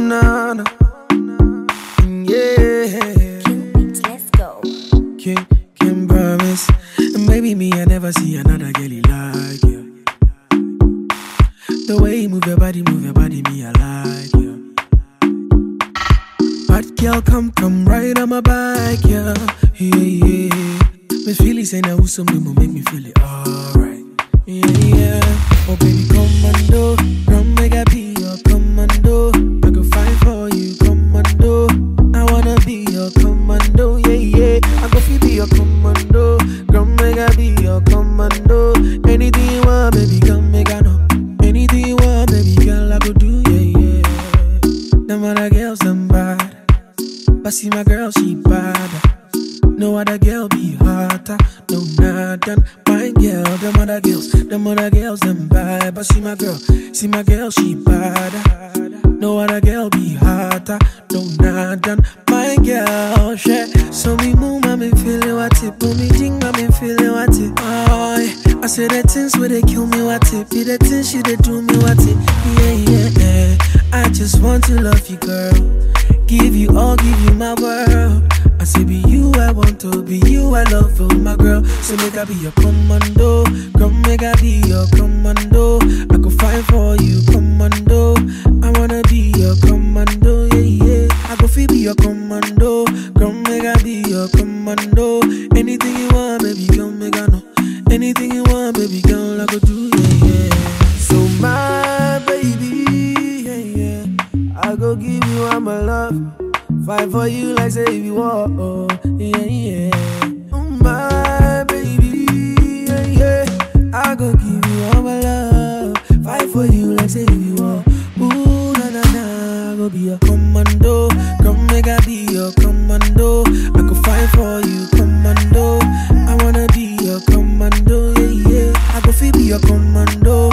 na na. Yeah. King Beats, let's go. Can promise. And maybe me, I never see another girlie like you. The way you move your body, me, I like you. Bad girl, come right on my back, yeah. Yeah. Me feel it, say now who's something will make me feel it alright. Yeah. Oh baby, commando, come make I be your commando. I go fight for you, commando. I wanna be your commando, yeah. I go feel be your commando, come make I be your commando. Anything you want, baby, come make I know. Anything you want, baby, girl, I go do, yeah. Them other girls, them bad, but see my girl, she bad. No other girl be hotter, no nothing. My girl, them other girls, them bad. But see my girl, she bad. No other girl be hotter, no nothing. My girl, shit. So me move, me feeling what it. Put me ding, me feeling what it. Oh, yeah. I say the things where they kill me what it. Be the things she they do me what it. Yeah. I just want to love you, girl. Give you my world. I say be you, I want to be you, I love you, my girl. So make I be your commando, come make I be your commando. I go fight for you, commando. I wanna be your commando, yeah. I go feel be your commando, come make I be your commando. Anything you want, baby, come make I know. Anything you want, baby, girl, I go do, yeah. So my baby, yeah. I go give you all my love. Fight for you like say if you want, oh, yeah. Oh, my baby, yeah. I go give you all my love. Fight for you like say if you want. Ooh, na. I go be your commando. Come make I be your commando. I go fight for you, commando. I wanna be your commando, yeah. I go feel be your commando.